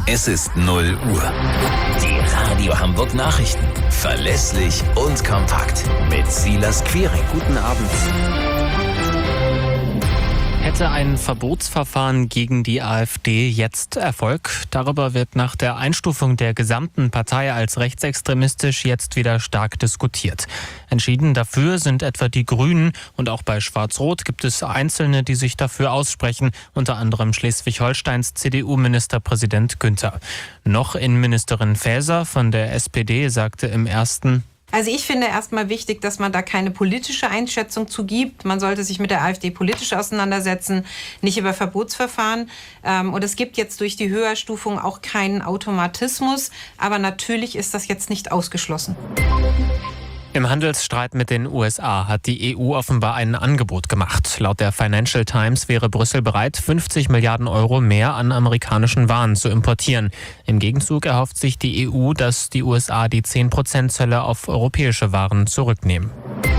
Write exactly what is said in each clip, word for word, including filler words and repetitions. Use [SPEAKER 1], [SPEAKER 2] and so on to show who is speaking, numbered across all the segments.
[SPEAKER 1] Es ist null Uhr. Die Radio Hamburg Nachrichten. Verlässlich und kompakt. Mit Silas Quiring.
[SPEAKER 2] Guten Abend.
[SPEAKER 3] Hätte ein Verbotsverfahren gegen die AfD jetzt Erfolg? Darüber wird nach der Einstufung der gesamten Partei als rechtsextremistisch jetzt wieder stark diskutiert. Entschieden dafür sind etwa die Grünen und auch bei Schwarz-Rot gibt es Einzelne, die sich dafür aussprechen, unter anderem Schleswig-Holsteins C D U-Ministerpräsident Günther. Noch Innenministerin Faeser von der S P D sagte im ersten:
[SPEAKER 4] Also ich finde erstmal wichtig, dass man da keine politische Einschätzung zu gibt. Man sollte sich mit der AfD politisch auseinandersetzen, nicht über Verbotsverfahren. Und es gibt jetzt durch die Höherstufung auch keinen Automatismus. Aber natürlich ist das jetzt nicht ausgeschlossen.
[SPEAKER 3] Im Handelsstreit mit den U S A hat die E U offenbar ein Angebot gemacht. Laut der Financial Times wäre Brüssel bereit, fünfzig Milliarden Euro mehr an amerikanischen Waren zu importieren. Im Gegenzug erhofft sich die E U, dass die U S A die zehn Prozent Zölle auf europäische Waren zurücknehmen.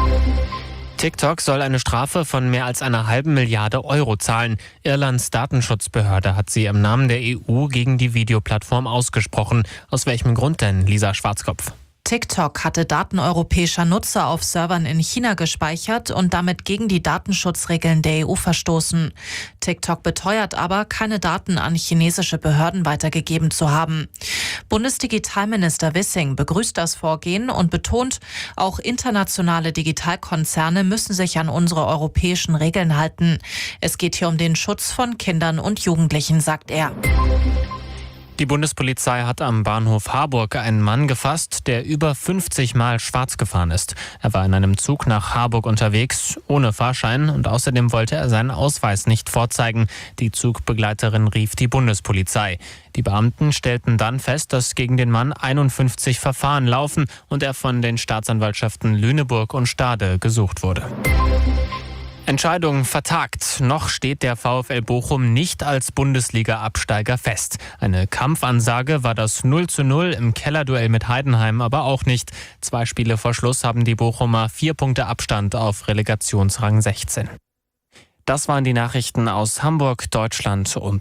[SPEAKER 3] TikTok soll eine Strafe von mehr als einer halben Milliarde Euro zahlen. Irlands Datenschutzbehörde hat sie im Namen der E U gegen die Videoplattform ausgesprochen. Aus welchem Grund denn, Lisa Schwarzkopf?
[SPEAKER 5] TikTok hatte Daten europäischer Nutzer auf Servern in China gespeichert und damit gegen die Datenschutzregeln der E U verstoßen. TikTok beteuert aber, keine Daten an chinesische Behörden weitergegeben zu haben. Bundesdigitalminister Wissing begrüßt das Vorgehen und betont, auch internationale Digitalkonzerne müssen sich an unsere europäischen Regeln halten. Es geht hier um den Schutz von Kindern und Jugendlichen, sagt er.
[SPEAKER 3] Die Bundespolizei hat am Bahnhof Harburg einen Mann gefasst, der über fünfzig Mal schwarz gefahren ist. Er war in einem Zug nach Harburg unterwegs, ohne Fahrschein, und außerdem wollte er seinen Ausweis nicht vorzeigen. Die Zugbegleiterin rief die Bundespolizei. Die Beamten stellten dann fest, dass gegen den Mann einundfünfzig Verfahren laufen und er von den Staatsanwaltschaften Lüneburg und Stade gesucht wurde. Entscheidung vertagt. Noch steht der VfL Bochum nicht als Bundesliga-Absteiger fest. Eine Kampfansage war das null zu null im Kellerduell mit Heidenheim aber auch nicht. Zwei Spiele vor Schluss haben die Bochumer vier Punkte Abstand auf Relegationsrang sechzehn. Das waren die Nachrichten aus Hamburg, Deutschland und